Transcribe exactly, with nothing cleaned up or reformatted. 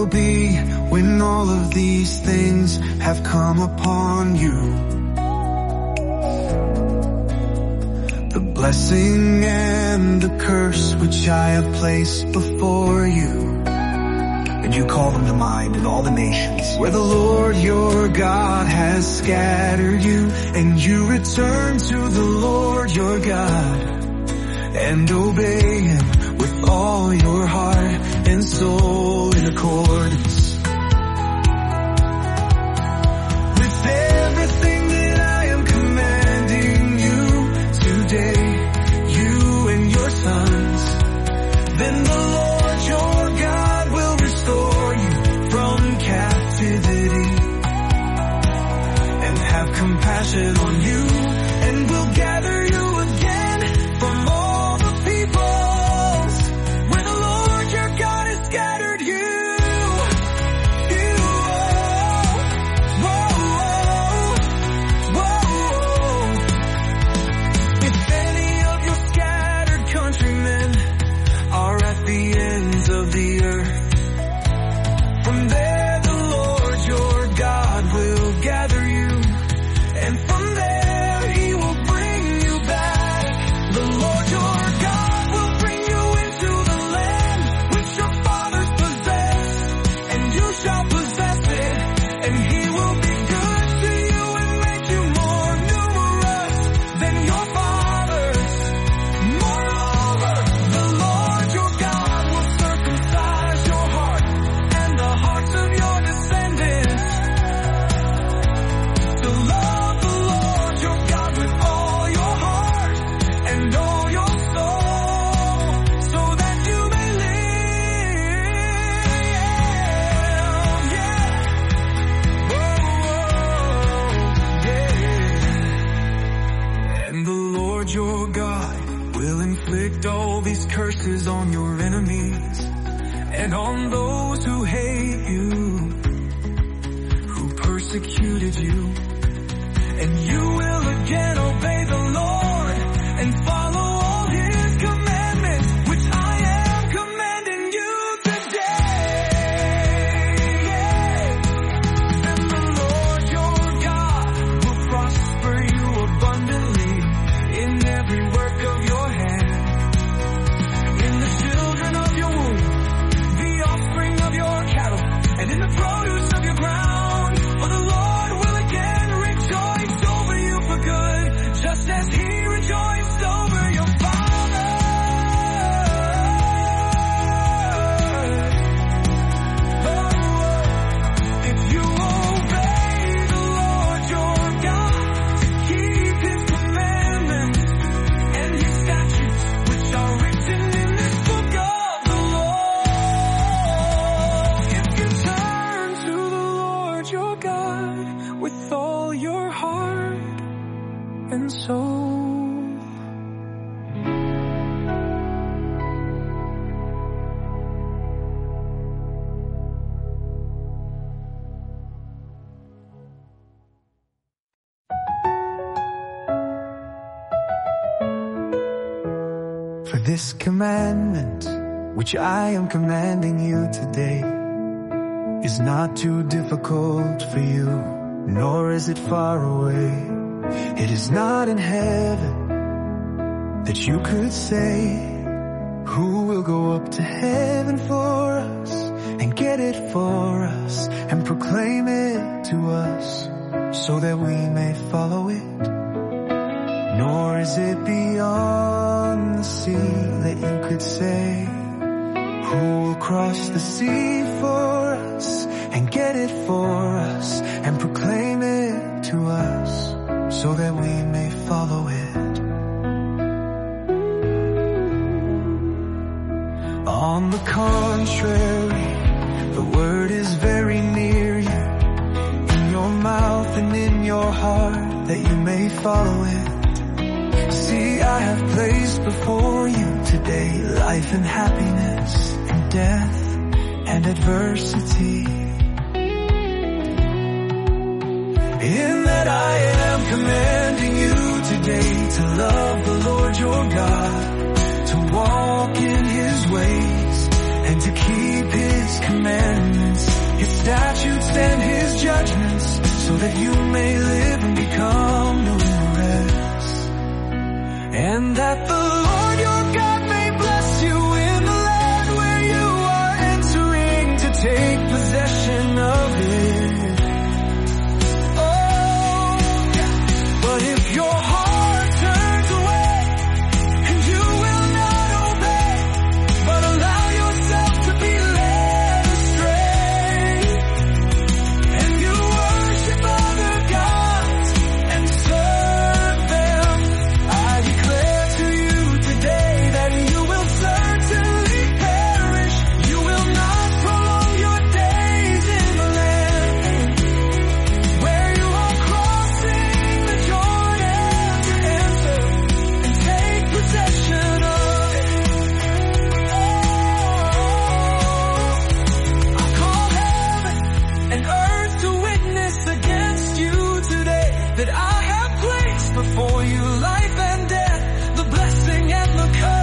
be when all of these things have come upon you? The blessing and the curse which I have placed before you. And you call them to mind in all the nations where the Lord your God has scattered you. And you return to the Lord your God and obey Him with all your heart and soul in accordance with everything that I am commanding you today, you and your sons. Then the Lord your God will restore you from captivity and have compassion on you, and will gather you again from all the peoples where the Lord your God has scattered you. You, whoa, whoa, whoa. If any of your scattered countrymen are at the ends of the earth, from there the Lord your God will gather you, and from there He will bring you back. The Lord your God will bring you into the land which your fathers possessed, and you shall possess it, and He will be good to you and make you more numerous than your fathers. Moreover, the Lord your God will circumcise your heart and the hearts of your descendants to love the Lord your God with all your heart and all your soul, so that you may live. Yeah. Whoa, yeah. And the Lord your God will inflict all these curses on your enemies and on those who hate you, who persecuted you. And you will again obey the Lord and follow all His commandments, which I am commanding you today. Yeah. And the Lord your God will prosper you abundantly in every work of your hand, in the children of your womb, the offspring of your cattle, and in the produce of your ground. For the Lord will again rejoice over you for good, just as He rejoiced over your fathers. Oh, if you obey the Lord your God to keep His commandments and His statutes, which are written in this book of the law, if you turn to the Lord your God with all your heart and soul. For this commandment, which I am commanding you today, is not too difficult for you, nor is it far away. It is not in heaven that you could say, who will go up to heaven for us and get it for us and proclaim it to us so that we may follow it? Nor is it beyond the sea that you could say, who will cross the sea for us and get it for us and proclaim it to us so that we may follow it. On the contrary, the word is very near you, in your mouth and in your heart, that you may follow it. See, I have placed before you today life and happiness, and death and adversity. In that I am commanding you today to love the Lord your God, to walk in His ways, and to keep His commandments His statutes and His judgments, so that you may live and become numerous. And that the Lord your God may bless you in the land where you are entering to take possession of it. Oh, yeah. But if your heart turns away and you will not obey, but allow yourself to be led astray, and you worship other gods and serve them, I declare to you today that you will certainly perish. You will not prolong your days in the land where you are crossing the Jordan to enter and take possession of it. Oh, I call heaven and earth to witness against you today that I have placed before you life and death, the blessing and the curse.